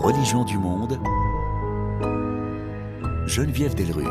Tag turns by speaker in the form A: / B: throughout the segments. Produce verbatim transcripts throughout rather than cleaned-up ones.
A: religions du monde, Geneviève Delrues.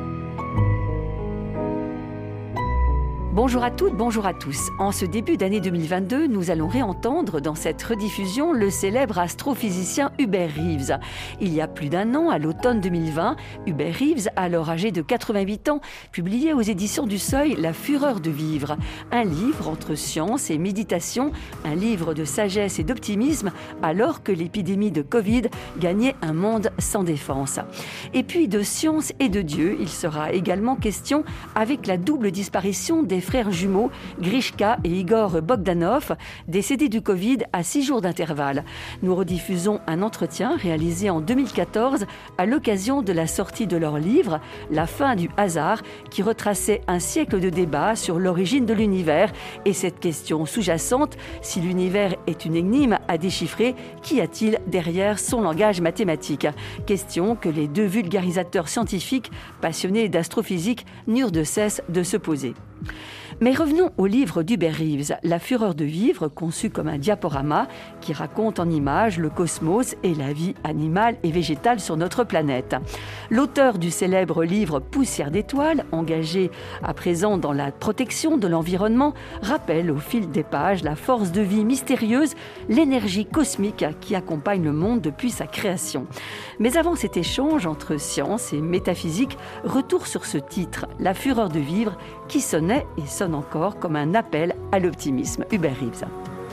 B: Bonjour à toutes, bonjour à tous. En ce début d'année deux mille vingt-deux, nous allons réentendre dans cette rediffusion le célèbre astrophysicien Hubert Reeves. Il y a plus d'un an, à l'automne deux mille vingt, Hubert Reeves, alors âgé de quatre-vingt-huit ans, publiait aux éditions du Seuil La Fureur de vivre, un livre entre science et méditation, un livre de sagesse et d'optimisme, alors que l'épidémie de Covid gagnait un monde sans défense. Et puis de science et de Dieu, il sera également question avec la double disparition des frères jumeaux Grishka et Igor Bogdanov, décédés du Covid à six jours d'intervalle. Nous rediffusons un entretien réalisé en deux mille quatorze à l'occasion de la sortie de leur livre La fin du hasard, qui retraçait un siècle de débats sur l'origine de l'univers et cette question sous-jacente: si l'univers est une énigme à déchiffrer, qu'y a-t-il derrière son langage mathématique? Question que les deux vulgarisateurs scientifiques passionnés d'astrophysique n'eurent de cesse de se poser. Mais revenons au livre d'Hubert Reeves, La Fureur de vivre, conçu comme un diaporama qui raconte en images le cosmos et la vie animale et végétale sur notre planète. L'auteur du célèbre livre Poussière d'étoiles, engagé à présent dans la protection de l'environnement, rappelle au fil des pages la force de vie mystérieuse, l'énergie cosmique qui accompagne le monde depuis sa création. Mais avant cet échange entre science et métaphysique, retour sur ce titre, La Fureur de vivre, qui sonnait et sonne encore comme un appel à l'optimisme. Hubert Reeves.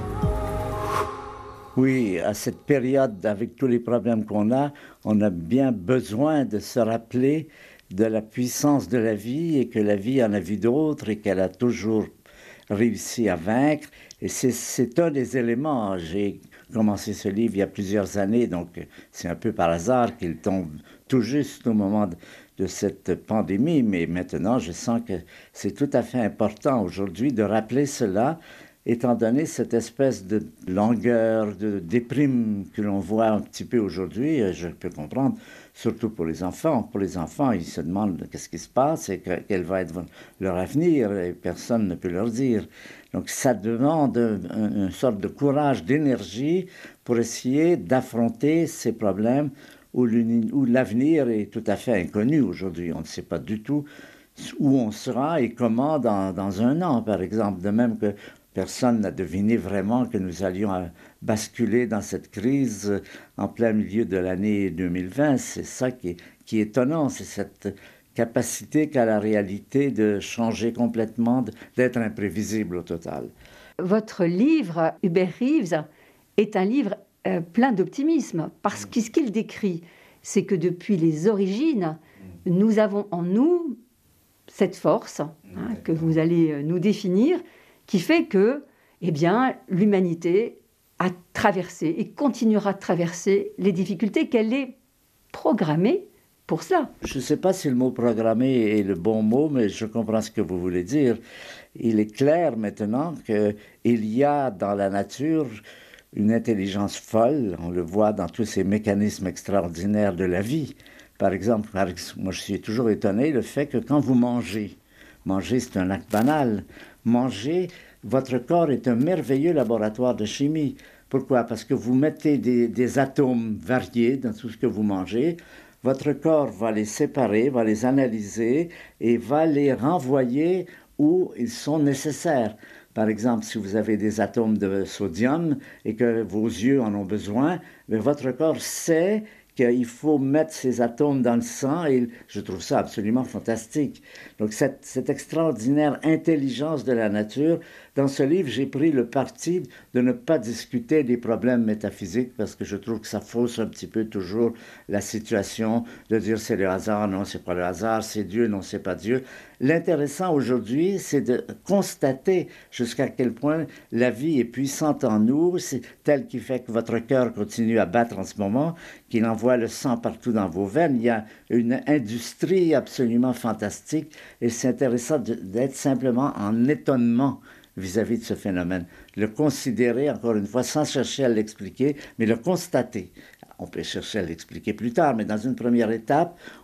C: Oui, à cette période, avec tous les problèmes qu'on a, on a bien besoin de se rappeler de la puissance de la vie et que la vie en a vu d'autres et qu'elle a toujours réussi à vaincre. Et c'est, c'est un des éléments. J'ai commencé ce livre il y a plusieurs années, donc c'est un peu par hasard qu'il tombe tout juste au moment de, de cette pandémie. Mais maintenant, je sens que c'est tout à fait important aujourd'hui de rappeler cela, étant donné cette espèce de langueur, de déprime que l'on voit un petit peu aujourd'hui. Je peux comprendre, surtout pour les enfants. Pour les enfants, ils se demandent qu'est-ce qui se passe et quel va être leur avenir, et personne ne peut leur dire. Donc ça demande une, une sorte de courage, d'énergie pour essayer d'affronter ces problèmes où, où l'avenir est tout à fait inconnu aujourd'hui. On ne sait pas du tout où on sera et comment dans, dans un an, par exemple. De même que personne n'a deviné vraiment que nous allions basculer dans cette crise en plein milieu de l'année deux mille vingt. C'est ça qui est, qui est étonnant, c'est cette capacité qu'a la réalité de changer complètement, d'être imprévisible au total.
B: Votre livre, Hubert Reeves, est un livre euh, plein d'optimisme, parce que ce qu'il décrit, c'est que depuis les origines, nous avons en nous cette force, hein, que vous allez nous définir, qui fait que, eh bien, l'humanité a traversé et continuera de traverser les difficultés, qu'elle est programmée pour cela.
C: Je ne sais pas si le mot « programmé » est le bon mot, mais je comprends ce que vous voulez dire. Il est clair maintenant qu'il y a dans la nature une intelligence folle. On le voit dans tous ces mécanismes extraordinaires de la vie. Par exemple, moi je suis toujours étonné le fait que quand vous mangez, manger c'est un acte banal, manger, votre corps est un merveilleux laboratoire de chimie. Pourquoi? Parce que vous mettez des, des atomes variés dans tout ce que vous mangez. Votre corps va les séparer, va les analyser et va les renvoyer où ils sont nécessaires. Par exemple, si vous avez des atomes de sodium et que vos yeux en ont besoin, mais votre corps sait qu'il faut mettre ces atomes dans le sang et je trouve ça absolument fantastique. Donc cette, cette extraordinaire intelligence de la nature, dans ce livre, j'ai pris le parti de ne pas discuter des problèmes métaphysiques parce que je trouve que ça fausse un petit peu toujours la situation de dire c'est le hasard, non, c'est pas le hasard, c'est Dieu, non, c'est pas Dieu. L'intéressant aujourd'hui, c'est de constater jusqu'à quel point la vie est puissante en nous, c'est tel qui fait que votre cœur continue à battre en ce moment, qu'il envoie le sang partout dans vos veines. Il y a une industrie absolument fantastique et c'est intéressant de, d'être simplement en étonnement vis-à-vis de ce phénomène. Le considérer, encore une fois, sans chercher à l'expliquer, mais le constater. On peut chercher à l'expliquer plus tard, mais dans une première étape,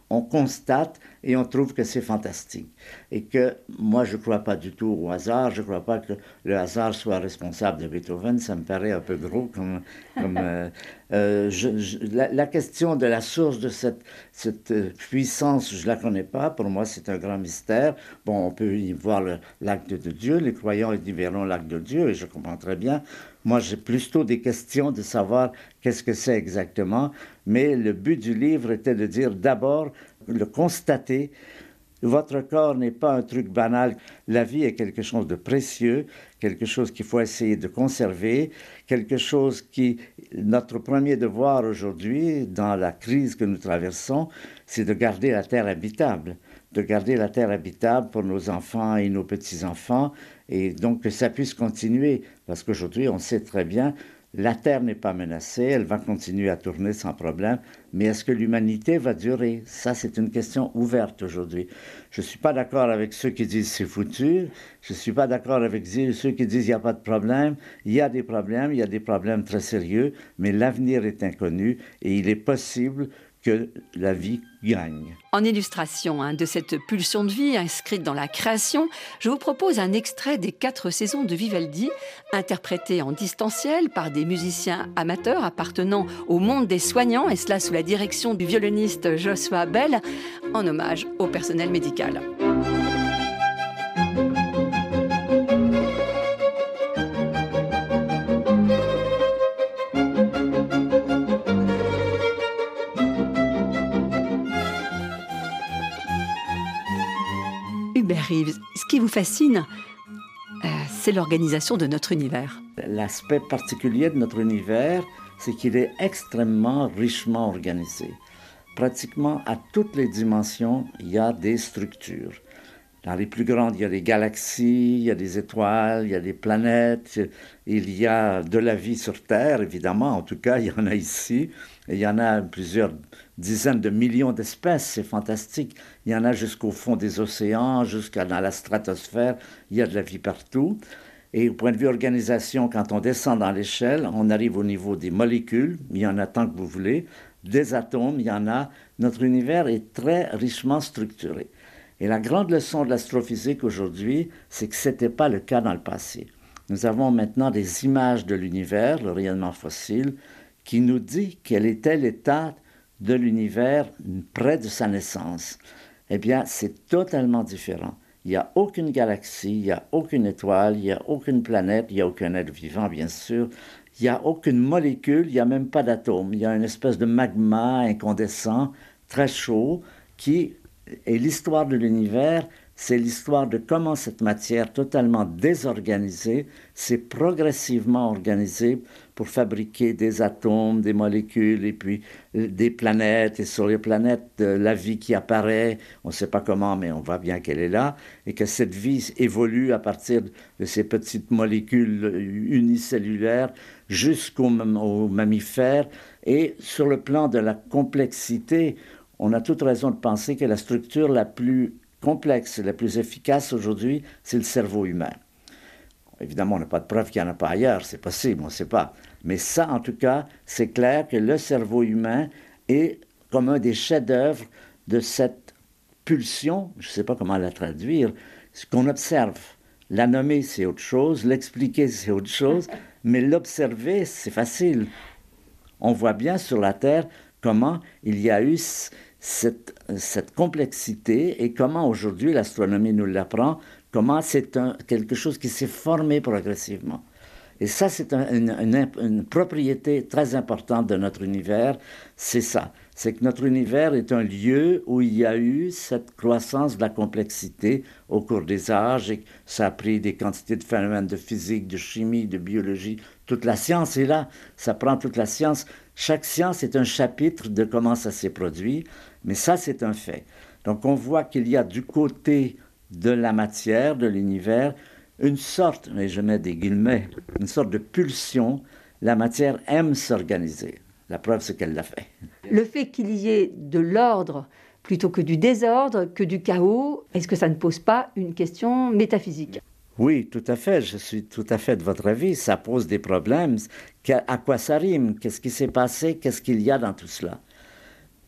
C: on constate et on trouve que c'est fantastique. Et que moi, je ne crois pas du tout au hasard, je ne crois pas que le hasard soit responsable de Beethoven, ça me paraît un peu gros comme... comme euh, euh, je, je, la, la question de la source de cette, cette puissance, je ne la connais pas, pour moi c'est un grand mystère. Bon, on peut y voir le, l'acte de Dieu, les croyants y verront l'acte de Dieu, et je comprends très bien. Moi, j'ai plutôt des questions de savoir qu'est-ce que c'est exactement, mais le but du livre était de dire d'abord, le constater, votre corps n'est pas un truc banal. La vie est quelque chose de précieux, quelque chose qu'il faut essayer de conserver, quelque chose qui, notre premier devoir aujourd'hui, dans la crise que nous traversons, c'est de garder la terre habitable, de garder la terre habitable pour nos enfants et nos petits-enfants, et donc que ça puisse continuer, parce qu'aujourd'hui, on sait très bien, la Terre n'est pas menacée, elle va continuer à tourner sans problème, mais est-ce que l'humanité va durer? Ça, c'est une question ouverte aujourd'hui. Je ne suis pas d'accord avec ceux qui disent c'est foutu, je ne suis pas d'accord avec ceux qui disent il n'y a pas de problème. Il y a des problèmes, il y a des problèmes très sérieux, mais l'avenir est inconnu et il est possible que la vie gagne.
B: En illustration hein, de cette pulsion de vie inscrite dans la création, je vous propose un extrait des quatre saisons de Vivaldi, interprété en distanciel par des musiciens amateurs appartenant au monde des soignants, et cela sous la direction du violoniste Joshua Bell, en hommage au personnel médical. Hubert Reeves, ce qui vous fascine, euh, c'est l'organisation de notre univers.
C: L'aspect particulier de notre univers, c'est qu'il est extrêmement richement organisé. Pratiquement à toutes les dimensions, il y a des structures. Dans les plus grandes, il y a des galaxies, il y a des étoiles, il y a des planètes, il y a de la vie sur Terre, évidemment, en tout cas, il y en a ici. Et il y en a plusieurs dizaines de millions d'espèces, c'est fantastique. Il y en a jusqu'au fond des océans, jusqu'à dans la stratosphère, il y a de la vie partout. Et au point de vue organisation, quand on descend dans l'échelle, on arrive au niveau des molécules, il y en a tant que vous voulez, des atomes, il y en a. Notre univers est très richement structuré. Et la grande leçon de l'astrophysique aujourd'hui, c'est que ce n'était pas le cas dans le passé. Nous avons maintenant des images de l'univers, le rayonnement fossile, qui nous dit quel était l'état de l'univers près de sa naissance. Eh bien, c'est totalement différent. Il n'y a aucune galaxie, il n'y a aucune étoile, il n'y a aucune planète, il n'y a aucun être vivant, bien sûr. Il n'y a aucune molécule, il n'y a même pas d'atome. Il y a une espèce de magma incandescent, très chaud, qui... Et l'histoire de l'univers, c'est l'histoire de comment cette matière totalement désorganisée s'est progressivement organisée pour fabriquer des atomes, des molécules et puis des planètes. Et sur les planètes, la vie qui apparaît, on ne sait pas comment, mais on voit bien qu'elle est là. Et que cette vie évolue à partir de ces petites molécules unicellulaires jusqu'aux aux mammifères. Et sur le plan de la complexité, on a toute raison de penser que la structure la plus complexe, la plus efficace aujourd'hui, c'est le cerveau humain. Évidemment, on n'a pas de preuve qu'il n'y en a pas ailleurs, c'est possible, on ne sait pas. Mais ça, en tout cas, c'est clair que le cerveau humain est comme un des chefs-d'œuvre de cette pulsion, je ne sais pas comment la traduire, ce qu'on observe. La nommer, c'est autre chose, l'expliquer, c'est autre chose, mais l'observer, c'est facile. On voit bien sur la Terre comment il y a eu cette, cette complexité et comment aujourd'hui l'astronomie nous l'apprend, comment c'est un, quelque chose qui s'est formé progressivement. Et ça, c'est un, une, une, une propriété très importante de notre univers, c'est ça. C'est que notre univers est un lieu où il y a eu cette croissance de la complexité au cours des âges et ça a pris des quantités de phénomènes de physique, de chimie, de biologie. Toute la science est là, ça prend toute la science. Chaque science est un chapitre de comment ça s'est produit, mais ça, c'est un fait. Donc, on voit qu'il y a du côté de la matière, de l'univers, une sorte, mais je mets des guillemets, une sorte de pulsion. La matière aime s'organiser. La preuve, c'est qu'elle l'a fait.
B: Le fait qu'il y ait de l'ordre plutôt que du désordre, que du chaos, est-ce que ça ne pose pas une question métaphysique ?
C: Oui, tout à fait. Je suis tout à fait de votre avis. Ça pose des problèmes. À quoi ça rime? Qu'est-ce qui s'est passé? Qu'est-ce qu'il y a dans tout cela?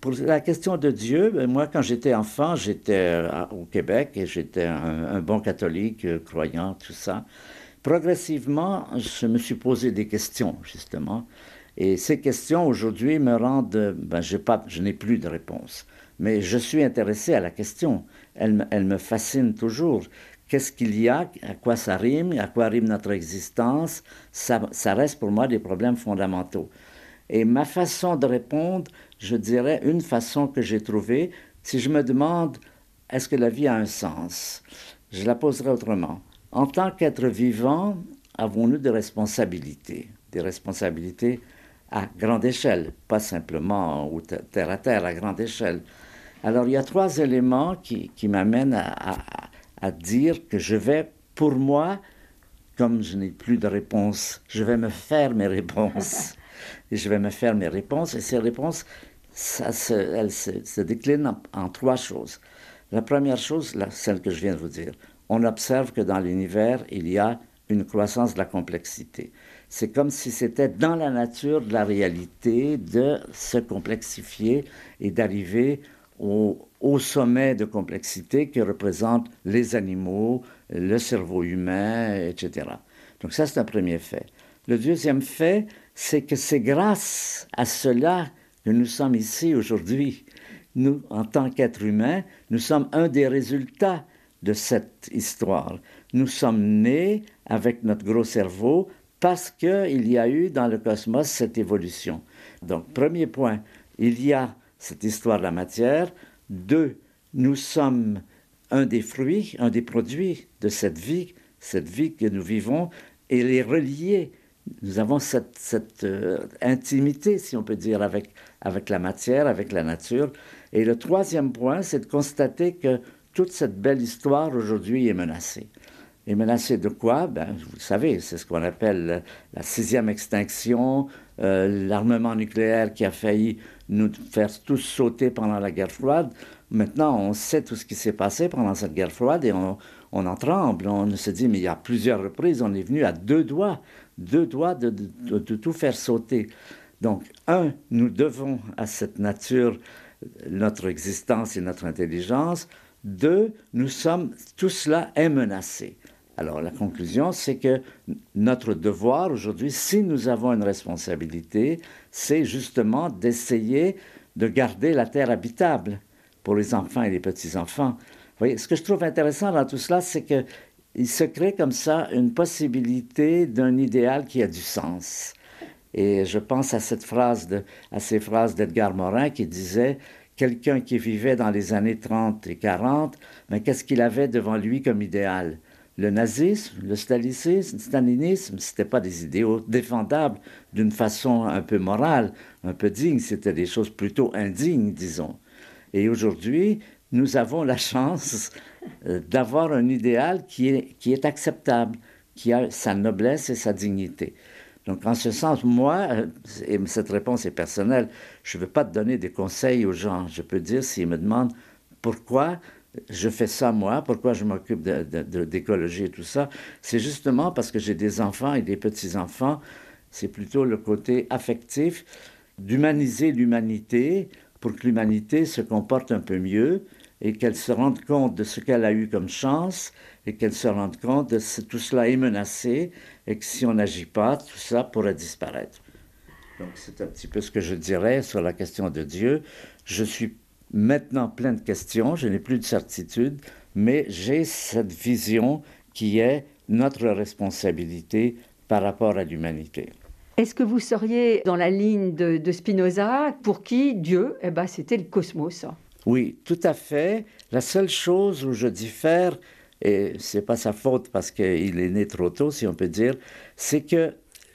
C: pour la question de Dieu, ben, moi, quand j'étais enfant, j'étais au Québec et j'étais un, un bon catholique, euh, croyant, tout ça. Progressivement, je me suis posé des questions, justement. Et ces questions, aujourd'hui, me rendent... Ben, j'ai pas, je n'ai plus de réponse. Mais je suis intéressé à la question. Elle, elle me fascine toujours. Qu'est-ce qu'il y a? À quoi ça rime? À quoi rime notre existence? Ça, ça reste pour moi des problèmes fondamentaux. Et ma façon de répondre, je dirais une façon que j'ai trouvée, si je me demande, est-ce que la vie a un sens? Je la poserai autrement. En tant qu'être vivant, avons-nous des responsabilités? Des responsabilités à grande échelle, pas simplement ou terre à terre, à grande échelle. Alors, il y a trois éléments qui, qui m'amènent à, à, à dire que je vais, pour moi, comme je n'ai plus de réponse, je vais me faire mes réponses. Et je vais me faire mes réponses. Et ces réponses, ça se, elles se, se déclinent en, en trois choses. La première chose, là, celle que je viens de vous dire, on observe que dans l'univers, il y a une croissance de la complexité. C'est comme si c'était dans la nature de la réalité de se complexifier et d'arriver au, au sommet de complexité que représentent les animaux, le cerveau humain, et cetera. Donc ça, c'est un premier fait. Le deuxième fait, c'est que c'est grâce à cela que nous sommes ici aujourd'hui. Nous, en tant qu'êtres humains, nous sommes un des résultats de cette histoire. Nous sommes nés avec notre gros cerveau parce qu'il y a eu dans le cosmos cette évolution. Donc, premier point, il y a cette histoire de la matière. Deux, nous sommes un des fruits, un des produits de cette vie, cette vie que nous vivons, et les relier. Nous avons cette, cette euh, intimité, si on peut dire, avec, avec la matière, avec la nature. Et le troisième point, c'est de constater que toute cette belle histoire aujourd'hui est menacée. Et menacée de quoi? Ben, vous le savez, c'est ce qu'on appelle la sixième extinction, euh, l'armement nucléaire qui a failli nous faire tous sauter pendant la guerre froide. Maintenant, on sait tout ce qui s'est passé pendant cette guerre froide et on, on en tremble. On se dit, mais il y a plusieurs reprises, on est venu à deux doigts, deux doigts de, de, de, de tout faire sauter. Donc, un, nous devons à cette nature notre existence et notre intelligence. Deux, nous sommes, tout cela est menacé. Alors, la conclusion, c'est que notre devoir aujourd'hui, si nous avons une responsabilité, c'est justement d'essayer de garder la terre habitable pour les enfants et les petits-enfants. Vous voyez, ce que je trouve intéressant dans tout cela, c'est qu'il se crée comme ça une possibilité d'un idéal qui a du sens. Et je pense à cette phrase, de, à ces phrases d'Edgar Morin qui disait « Quelqu'un qui vivait dans les années trente et quarante, mais qu'est-ce qu'il avait devant lui comme idéal ?» Le nazisme, le stalinisme, le stalinisme, ce n'étaient pas des idéaux défendables d'une façon un peu morale, un peu digne, c'était des choses plutôt indignes, disons. Et aujourd'hui, nous avons la chance d'avoir un idéal qui est, qui est acceptable, qui a sa noblesse et sa dignité. Donc, en ce sens, moi, et cette réponse est personnelle, je ne veux pas te donner des conseils aux gens. Je peux dire, s'ils me demandent pourquoi je fais ça, moi, pourquoi je m'occupe de, de, de, d'écologie et tout ça, c'est justement parce que j'ai des enfants et des petits-enfants. C'est plutôt le côté affectif d'humaniser l'humanité pour que l'humanité se comporte un peu mieux et qu'elle se rende compte de ce qu'elle a eu comme chance et qu'elle se rende compte de ce que tout cela est menacé et que si on n'agit pas, tout ça pourrait disparaître. Donc c'est un petit peu ce que je dirais sur la question de Dieu. Je suis maintenant plein de questions, je n'ai plus de certitude, mais j'ai cette vision qui est notre responsabilité par rapport à l'humanité.
B: Est-ce que vous seriez dans la ligne de, de Spinoza, pour qui Dieu, eh ben, c'était le cosmos?
C: Oui, tout à fait. La seule chose où je diffère, et ce n'est pas sa faute parce qu'il est né trop tôt, si on peut dire, c'est que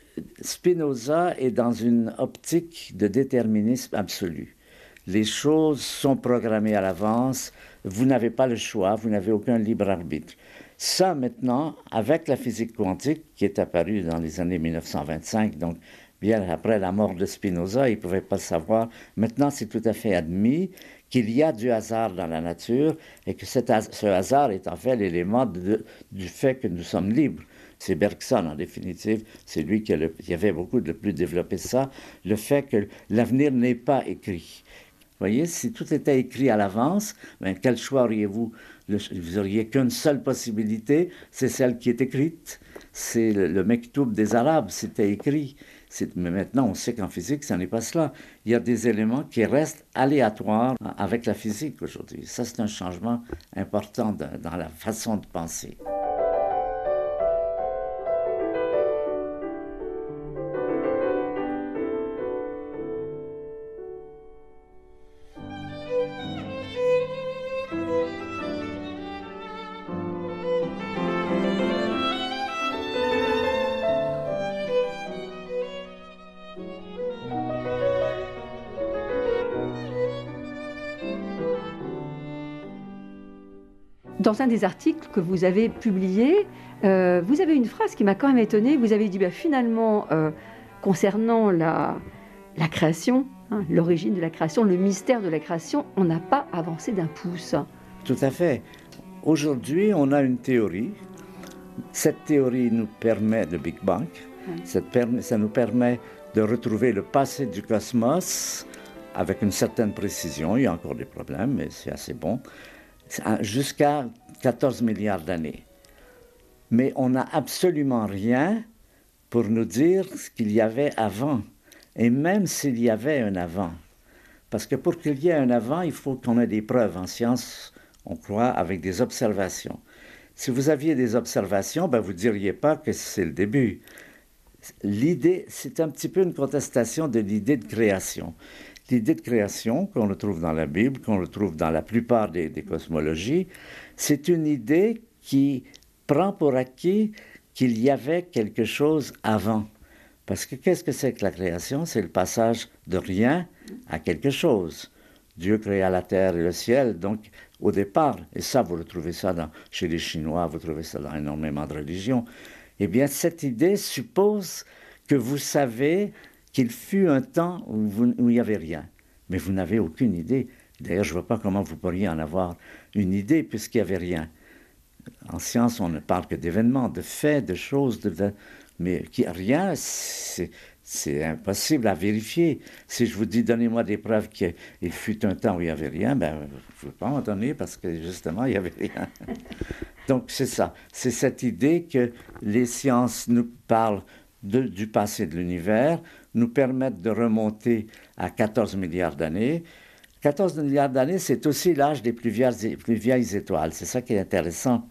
C: Spinoza est dans une optique de déterminisme absolu. Les choses sont programmées à l'avance, vous n'avez pas le choix, vous n'avez aucun libre arbitre. Ça, maintenant, avec la physique quantique qui est apparue dans les années mille neuf cent vingt-cinq, donc bien après la mort de Spinoza, il ne pouvait pas le savoir. Maintenant, c'est tout à fait admis qu'il y a du hasard dans la nature et que cet has- ce hasard est en fait l'élément de, du fait que nous sommes libres. C'est Bergson, en définitive, c'est lui qui, a le, qui avait beaucoup de plus développé ça, le fait que l'avenir n'est pas écrit. voyez, si tout était écrit à l'avance, ben, quel choix auriez-vous? Le, vous n'auriez qu'une seule possibilité, c'est celle qui est écrite. C'est le, le mektoub des Arabes, c'était écrit. C'est, mais maintenant, on sait qu'en physique, ça n'est pas cela. Il y a des éléments qui restent aléatoires avec la physique aujourd'hui. Ça, c'est un changement important de, dans la façon de penser.
B: Dans un des articles que vous avez publié, euh, vous avez une phrase qui m'a quand même étonnée. Vous avez dit, bah, finalement, euh, concernant la, la création, hein, l'origine de la création, le mystère de la création, on n'a pas avancé d'un pouce.
C: Tout à fait. Aujourd'hui, on a une théorie. Cette théorie nous permet, le Big Bang, oui. ça, permet, ça nous permet de retrouver le passé du cosmos avec une certaine précision. Il y a encore des problèmes, mais c'est assez bon. Jusqu'à quatorze milliards d'années. Mais on n'a absolument rien pour nous dire ce qu'il y avait avant. Et même s'il y avait un avant. Parce que pour qu'il y ait un avant, il faut qu'on ait des preuves. En science, on croit avec des observations. Si vous aviez des observations, ben vous ne diriez pas que c'est le début. L'idée, c'est un petit peu une contestation de l'idée de création. L'idée de création qu'on retrouve dans la Bible, qu'on retrouve dans la plupart des, des cosmologies, c'est une idée qui prend pour acquis qu'il y avait quelque chose avant. Parce que qu'est-ce que c'est que la création? C'est le passage de rien à quelque chose. Dieu créa la terre et le ciel, donc au départ, et ça vous retrouvez ça dans, chez les Chinois, vous trouvez ça dans énormément de religions, eh bien cette idée suppose que vous savez qu'il fut un temps où, vous, où il n'y avait rien. Mais vous n'avez aucune idée. D'ailleurs, je ne vois pas comment vous pourriez en avoir une idée puisqu'il n'y avait rien. En science, on ne parle que d'événements, de faits, de choses, de, de, mais qui, rien, c'est, c'est impossible à vérifier. Si je vous dis, donnez-moi des preuves qu'il fut un temps où il n'y avait rien, ben, vous ne pouvez pas m'en donner parce que justement, il n'y avait rien. Donc, c'est ça. C'est cette idée que les sciences nous parlent de, du passé de l'univers, nous permettent de remonter à quatorze milliards d'années. quatorze milliards d'années, c'est aussi l'âge des plus vieilles, plus vieilles étoiles. C'est ça qui est intéressant.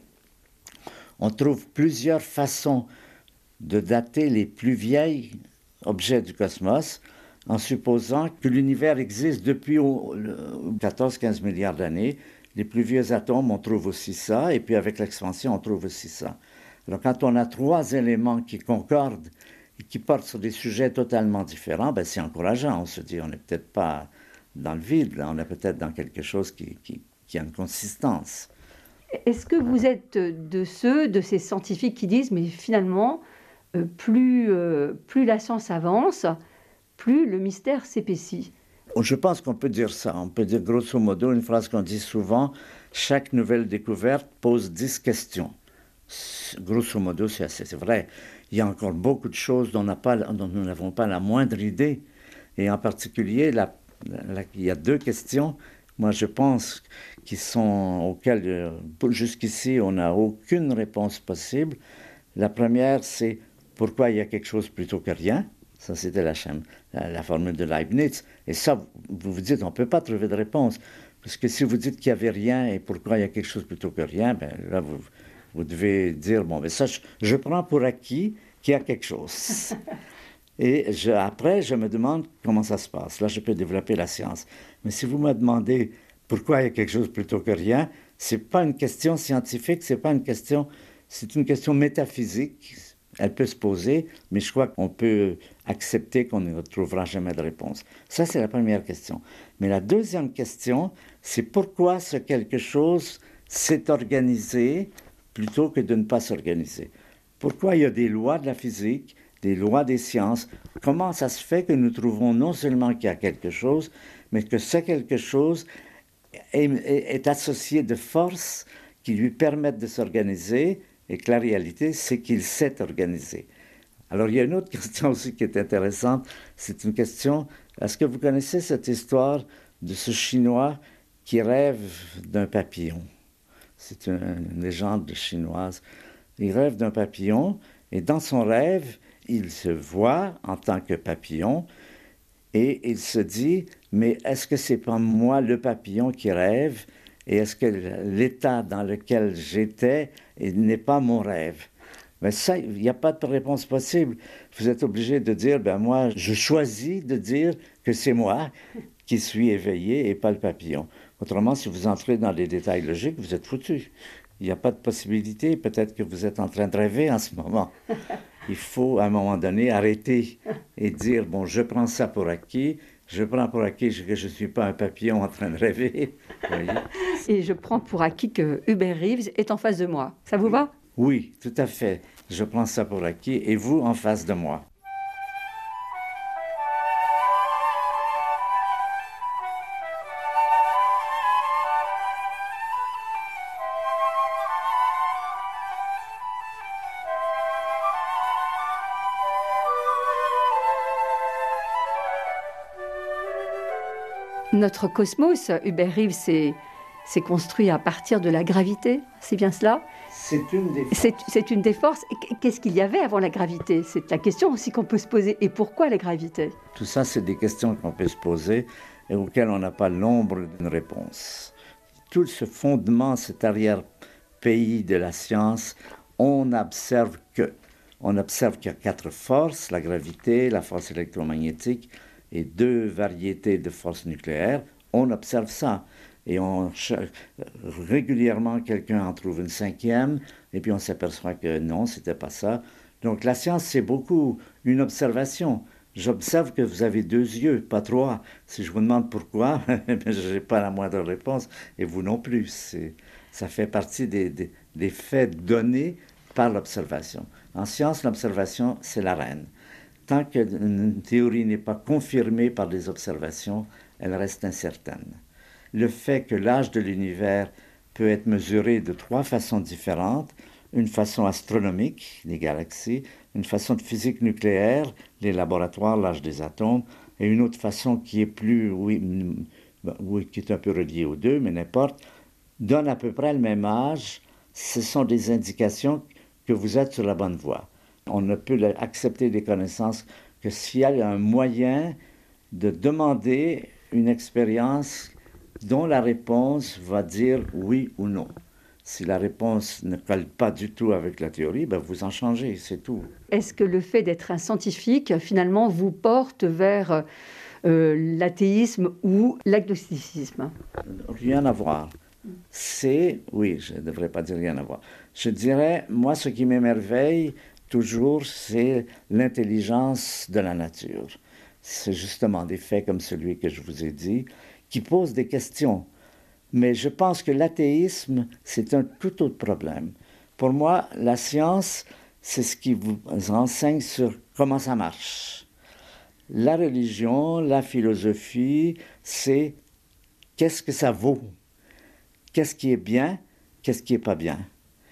C: On trouve plusieurs façons de dater les plus vieils objets du cosmos en supposant que l'univers existe depuis quatorze à quinze milliards d'années. Les plus vieux atomes, on trouve aussi ça, et puis avec l'expansion, on trouve aussi ça. Alors quand on a trois éléments qui concordent et qui portent sur des sujets totalement différents, ben c'est encourageant. On se dit, on n'est peut-être pas dans le vide, là. On est peut-être dans quelque chose qui, qui, qui a une consistance.
B: Est-ce que vous êtes de ceux, de ces scientifiques qui disent, mais finalement, euh, plus, euh, plus la science avance, plus le mystère s'épaissit?
C: Je pense qu'on peut dire ça. On peut dire grosso modo une phrase qu'on dit souvent, chaque nouvelle découverte pose dix questions. Grosso modo, c'est, assez, c'est vrai. Il y a encore beaucoup de choses dont, pas, dont nous n'avons pas la moindre idée. Et en particulier, la, la, il y a deux questions, moi je pense, qui sont, auxquelles euh, jusqu'ici on n'a aucune réponse possible. La première, c'est pourquoi il y a quelque chose plutôt que rien. Ça, c'était la, la, la formule de Leibniz. Et ça, vous vous dites, on ne peut pas trouver de réponse. Parce que si vous dites qu'il n'y avait rien et pourquoi il y a quelque chose plutôt que rien, ben là, vous, vous devez dire, bon, ben ça, je, je prends pour acquis qu'il y a quelque chose. Et je, après, je me demande comment ça se passe. Là, je peux développer la science. Mais si vous me demandez pourquoi il y a quelque chose plutôt que rien, ce n'est pas une question scientifique, c'est pas une question, c'est une question métaphysique. Elle peut se poser, mais je crois qu'on peut accepter qu'on ne retrouvera jamais de réponse. Ça, c'est la première question. Mais la deuxième question, c'est pourquoi ce quelque chose s'est organisé plutôt que de ne pas s'organiser. Pourquoi il y a des lois de la physique, des lois des sciences. Comment ça se fait que nous trouvons non seulement qu'il y a quelque chose, mais que ce quelque chose est, est, est associé de forces qui lui permettent de s'organiser, et que la réalité, c'est qu'il s'est organisé. Alors, il y a une autre question aussi qui est intéressante. C'est une question, est-ce que vous connaissez cette histoire de ce Chinois qui rêve d'un papillon. C'est une, une légende chinoise. Il rêve d'un papillon et dans son rêve, il se voit en tant que papillon et il se dit, mais est-ce que c'est pas moi le papillon qui rêve et est-ce que l'état dans lequel j'étais n'est pas mon rêve? Mais ça, il n'y a pas de réponse possible. Vous êtes obligé de dire, ben moi, je choisis de dire que c'est moi qui suis éveillé et pas le papillon. Autrement, si vous entrez dans les détails logiques, vous êtes foutu. Il n'y a pas de possibilité. Peut-être que vous êtes en train de rêver en ce moment. Il faut, à un moment donné, arrêter et dire, bon, je prends ça pour acquis. Je prends pour acquis que je ne suis pas un papillon en train de rêver. Voyez?
B: Et je prends pour acquis que Hubert Reeves est en face de moi. Ça vous va?
C: Oui, tout à fait. Je prends ça pour acquis et vous en face de moi.
B: Notre cosmos, Hubert Reeves, c'est... c'est construit à partir de la gravité, c'est bien cela?
C: C'est une des forces.
B: C'est, c'est une des forces. Qu'est-ce qu'il y avait avant la gravité? C'est la question aussi qu'on peut se poser. Et pourquoi la gravité?
C: Tout ça, c'est des questions qu'on peut se poser et auxquelles on n'a pas l'ombre d'une réponse. Tout ce fondement, cet arrière-pays de la science, on n'observe que. On observe qu'il y a quatre forces, la gravité, la force électromagnétique et deux variétés de forces nucléaires. On observe ça. Et on, régulièrement, quelqu'un en trouve une cinquième, et puis on s'aperçoit que non, c'était pas ça. Donc la science, c'est beaucoup une observation. J'observe que vous avez deux yeux, pas trois. Si je vous demande pourquoi, je n'ai pas la moindre réponse, et vous non plus. C'est, ça fait partie des, des, des faits donnés par l'observation. En science, l'observation, c'est la reine. Tant qu'une théorie n'est pas confirmée par des observations, elle reste incertaine. Le fait que l'âge de l'univers peut être mesuré de trois façons différentes, une façon astronomique, les galaxies, une façon de physique nucléaire, les laboratoires, l'âge des atomes, et une autre façon qui est plus, oui, oui, qui est un peu reliée aux deux, mais n'importe, donne à peu près le même âge. Ce sont des indications que vous êtes sur la bonne voie. On ne peut accepter des connaissances que s'il y a un moyen de demander une expérience dont la réponse va dire oui ou non. Si la réponse ne colle pas du tout avec la théorie, ben vous en changez, c'est tout.
B: Est-ce que le fait d'être un scientifique, finalement, vous porte vers euh, l'athéisme ou l'agnosticisme?
C: Rien à voir. C'est, oui, je ne devrais pas dire rien à voir. Je dirais, moi, ce qui m'émerveille toujours, c'est l'intelligence de la nature. C'est justement des faits comme celui que je vous ai dit, qui posent des questions. Mais je pense que l'athéisme, c'est un tout autre problème. Pour moi, la science, c'est ce qui vous enseigne sur comment ça marche. La religion, la philosophie, c'est qu'est-ce que ça vaut? Qu'est-ce qui est bien? Qu'est-ce qui n'est pas bien?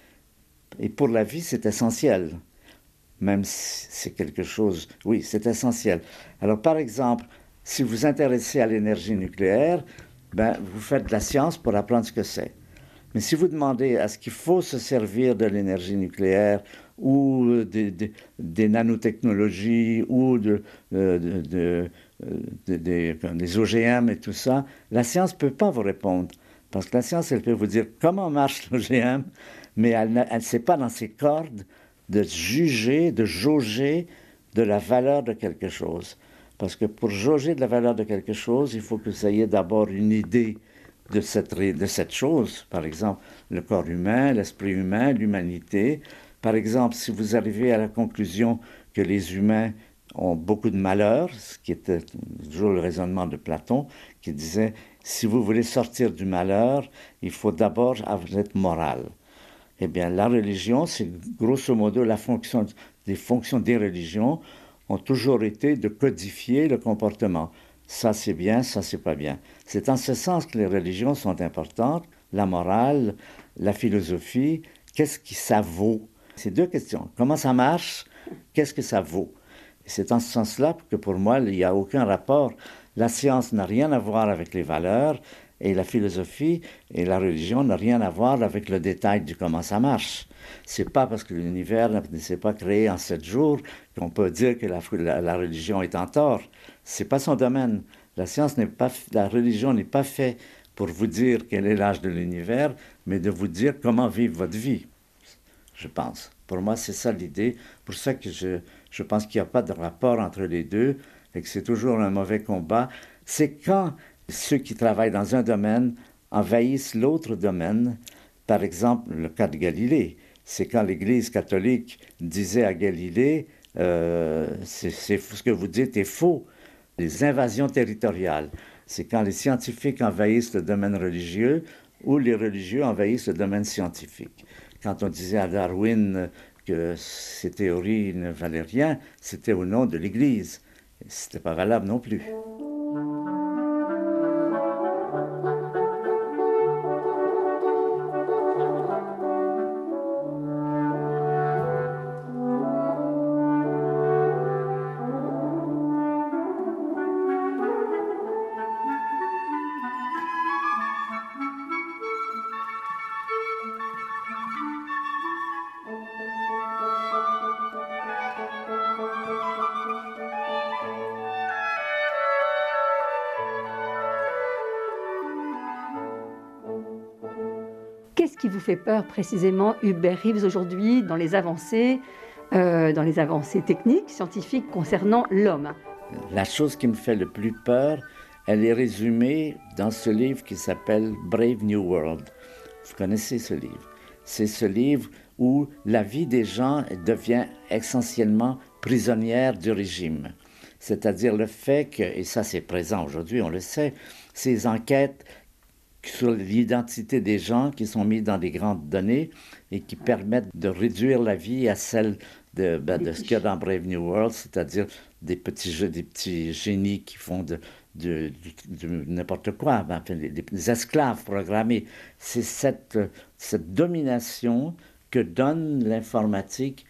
C: Et pour la vie, c'est essentiel. Même si c'est quelque chose... Oui, c'est essentiel. Alors, par exemple, si vous vous intéressez à l'énergie nucléaire, ben, vous faites de la science pour apprendre ce que c'est. Mais si vous demandez est-ce qu'il faut se servir de l'énergie nucléaire ou de, de, des nanotechnologies ou de, de, de, de, de, des O G M et tout ça, la science ne peut pas vous répondre. Parce que la science, elle peut vous dire comment marche l'O G M, mais elle ne sait pas dans ses cordes de juger, de jauger de la valeur de quelque chose. Parce que pour jauger de la valeur de quelque chose, il faut que vous ayez d'abord une idée de cette, de cette chose. Par exemple, le corps humain, l'esprit humain, l'humanité. Par exemple, si vous arrivez à la conclusion que les humains ont beaucoup de malheur, ce qui était toujours le raisonnement de Platon, qui disait, si vous voulez sortir du malheur, il faut d'abord être moral. Eh bien, la religion, c'est grosso modo la fonction, les fonctions des religions ont toujours été de codifier le comportement. Ça, c'est bien, ça, c'est pas bien. C'est en ce sens que les religions sont importantes, la morale, la philosophie. Qu'est-ce que ça vaut? C'est deux questions. Comment ça marche? Qu'est-ce que ça vaut? C'est en ce sens-là que pour moi, il n'y a aucun rapport. La science n'a rien à voir avec les valeurs et la philosophie et la religion n'ont rien à voir avec le détail de comment ça marche. C'est pas parce que l'univers ne s'est pas créé en sept jours qu'on peut dire que la, la, la religion est en tort. C'est pas son domaine. La science n'est pas, la religion n'est pas faite pour vous dire quel est l'âge de l'univers, mais de vous dire comment vivre votre vie, je pense. Pour moi, c'est ça l'idée. Pour ça que je, je pense qu'il n'y a pas de rapport entre les deux et que c'est toujours un mauvais combat. C'est quand ceux qui travaillent dans un domaine envahissent l'autre domaine. Par exemple, le cas de Galilée. C'est quand l'Église catholique disait à Galilée euh, c'est, c'est, ce que vous dites est faux. Les invasions territoriales. C'est quand les scientifiques envahissent le domaine religieux ou les religieux envahissent le domaine scientifique. Quand on disait à Darwin que ces théories ne valaient rien, c'était au nom de l'Église. C'était pas valable non plus.
B: Qu'est-ce qui vous fait peur précisément, Hubert Reeves, aujourd'hui, dans les avancées, euh, dans les avancées techniques, scientifiques concernant l'homme?
C: La chose qui me fait le plus peur, elle est résumée dans ce livre qui s'appelle Brave New World. Vous connaissez ce livre? C'est ce livre où la vie des gens devient essentiellement prisonnière du régime. C'est-à-dire le fait que, et ça c'est présent aujourd'hui, on le sait, ces enquêtes sur l'identité des gens qui sont mis dans des grandes données et qui permettent de réduire la vie à celle de, ben, de ce qu'il y a dans Brave New World, c'est-à-dire des petits jeux, des petits génies qui font de, de, de, de n'importe quoi, ben, des, des esclaves programmés. C'est cette, cette domination que donne l'informatique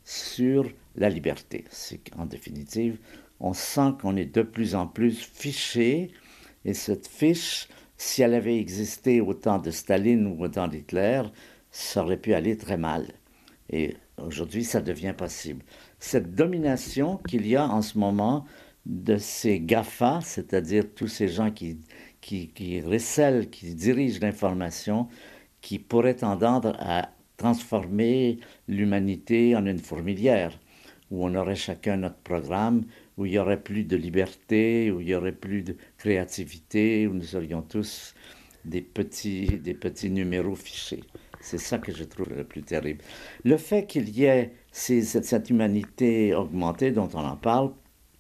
C: sur la liberté. C'est qu'en définitive, on sent qu'on est de plus en plus fiché et cette fiche, si elle avait existé au temps de Staline ou au temps d'Hitler, ça aurait pu aller très mal. Et aujourd'hui, ça devient possible. Cette domination qu'il y a en ce moment de ces GAFA, c'est-à-dire tous ces gens qui, qui, qui recèlent, qui dirigent l'information, qui pourraient tendre à transformer l'humanité en une fourmilière, où on aurait chacun notre programme, où il n'y aurait plus de liberté, où il n'y aurait plus de créativité, où nous serions tous des petits, des petits numéros fichés. C'est ça que je trouve le plus terrible. Le fait qu'il y ait ces, cette, cette humanité augmentée dont on en parle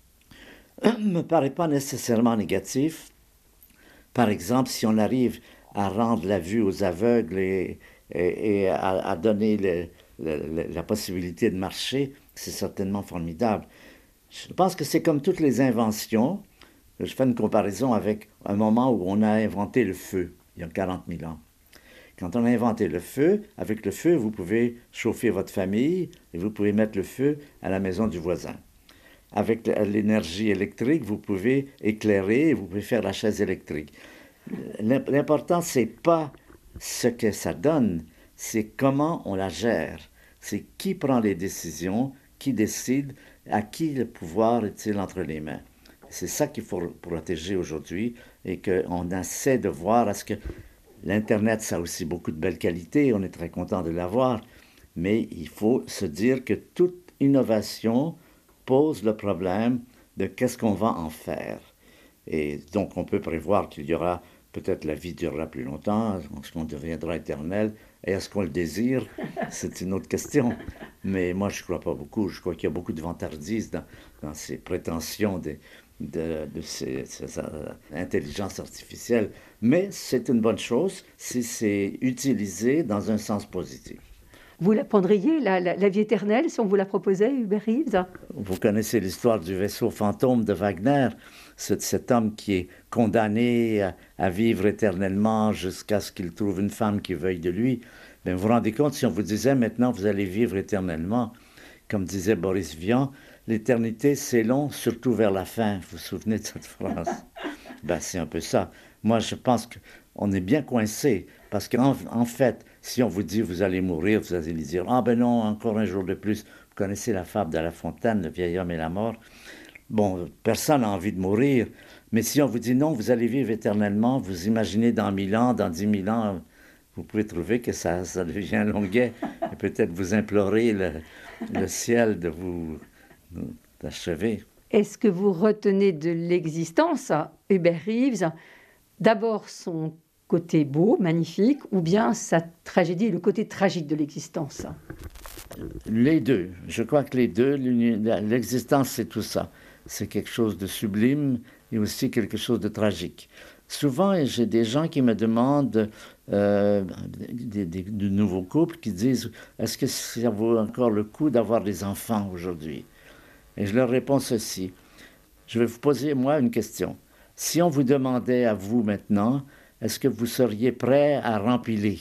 C: ne me paraît pas nécessairement négatif. Par exemple, si on arrive à rendre la vue aux aveugles et, et, et à, à donner le, le, la possibilité de marcher, c'est certainement formidable. Je pense que c'est comme toutes les inventions. Je fais une comparaison avec un moment où on a inventé le feu, il y a quarante mille ans. Quand on a inventé le feu, avec le feu, vous pouvez chauffer votre famille et vous pouvez mettre le feu à la maison du voisin. Avec l'énergie électrique, vous pouvez éclairer et vous pouvez faire la chaise électrique. L'important, c'est pas ce que ça donne, c'est comment on la gère. C'est qui prend les décisions, qui décide, à qui le pouvoir est-il entre les mains. C'est ça qu'il faut protéger aujourd'hui et qu'on essaie de voir à ce que l'Internet, ça a aussi beaucoup de belles qualités, on est très content de l'avoir, mais il faut se dire que toute innovation pose le problème de qu'est-ce qu'on va en faire. Et donc on peut prévoir qu'il y aura, peut-être la vie durera plus longtemps, est-ce qu'on deviendra éternel, et est-ce qu'on le désire? C'est une autre question. Mais moi, je ne crois pas beaucoup. Je crois qu'il y a beaucoup de vantardises dans, dans ces prétentions de, de, de ces, ces uh, intelligences artificielles. Mais c'est une bonne chose si c'est utilisé dans un sens positif.
B: Vous la prendriez, la, la, la vie éternelle, si on vous la proposait, Hubert Reeves?
C: Vous connaissez l'histoire du vaisseau fantôme de Wagner, cet, cet homme qui est condamné à, à vivre éternellement jusqu'à ce qu'il trouve une femme qui veuille de lui. Bien, vous vous rendez compte, si on vous disait maintenant vous allez vivre éternellement, comme disait Boris Vian, l'éternité c'est long, surtout vers la fin. Vous vous souvenez de cette phrase? Ben, c'est un peu ça. Moi, je pense qu'on est bien coincé, parce qu'en en fait, si on vous dit vous allez mourir, vous allez dire « Ah ben non, encore un jour de plus ». Vous connaissez la fable de La Fontaine, le vieil homme et la mort. Bon, personne n'a envie de mourir, mais si on vous dit non, vous allez vivre éternellement, vous imaginez dans mille ans, dans dix mille ans, vous pouvez trouver que ça, ça devient longuet, et peut-être vous implorer le, le ciel de vous d'achever.
B: Est-ce que vous retenez de l'existence, Hubert Reeves, d'abord son côté beau, magnifique, ou bien sa tragédie, le côté tragique de l'existence?
C: Les deux. Je crois que les deux, l'existence, c'est tout ça. C'est quelque chose de sublime et aussi quelque chose de tragique. Souvent, j'ai des gens qui me demandent, euh, des, des, de nouveaux couples, qui disent « Est-ce que ça vaut encore le coup d'avoir des enfants aujourd'hui ?» Et je leur réponds ceci. Je vais vous poser, moi, une question. Si on vous demandait à vous maintenant, est-ce que vous seriez prêt à rempiler?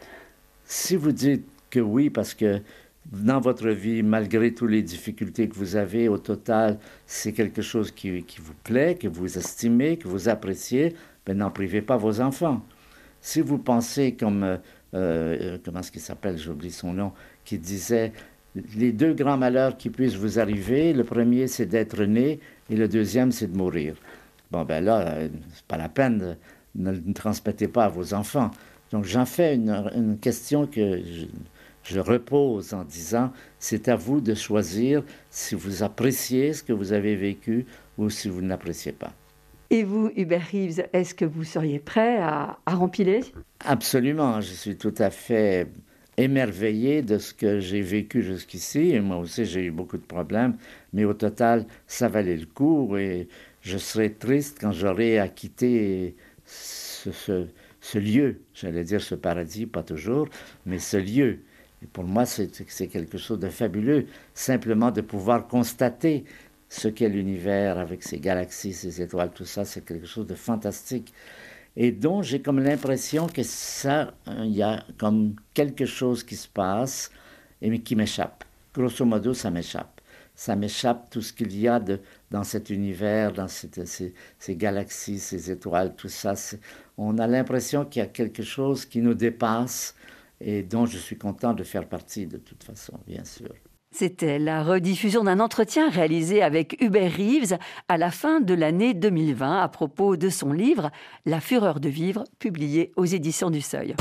C: Si vous dites que oui, parce que dans votre vie, malgré toutes les difficultés que vous avez, au total, c'est quelque chose qui, qui vous plaît, que vous estimez, que vous appréciez, ben n'en privez pas vos enfants. Si vous pensez comme, euh, euh, comment est-ce qu'il s'appelle, j'oublie son nom, qui disait, les deux grands malheurs qui puissent vous arriver, le premier, c'est d'être né, et le deuxième, c'est de mourir. Bon, ben là, euh, c'est pas la peine, de, ne le transmettez pas à vos enfants. Donc, j'en fais une, une question que je, je repose en disant, c'est à vous de choisir si vous appréciez ce que vous avez vécu ou si vous ne l'appréciez pas.
B: Et vous, Hubert Reeves, est-ce que vous seriez prêt à, à rempiler?
C: Absolument, je suis tout à fait émerveillé de ce que j'ai vécu jusqu'ici. Et moi aussi, j'ai eu beaucoup de problèmes, mais au total, ça valait le coup et je serais triste quand j'aurai à quitter ce, ce, ce lieu, j'allais dire ce paradis, pas toujours, mais ce lieu. Et pour moi, c'est, c'est quelque chose de fabuleux, simplement de pouvoir constater ce qu'est l'univers avec ses galaxies, ses étoiles, tout ça, c'est quelque chose de fantastique. Et donc, j'ai comme l'impression que ça, il y a comme quelque chose qui se passe et qui m'échappe. Grosso modo, ça m'échappe. Ça m'échappe tout ce qu'il y a de, dans cet univers, dans cette, ces, ces galaxies, ces étoiles, tout ça. C'est, on a l'impression qu'il y a quelque chose qui nous dépasse et dont je suis content de faire partie de toute façon, bien sûr.
B: C'était la rediffusion d'un entretien réalisé avec Hubert Reeves à la fin de l'année deux mille vingt à propos de son livre « La fureur de vivre » publié aux éditions du Seuil.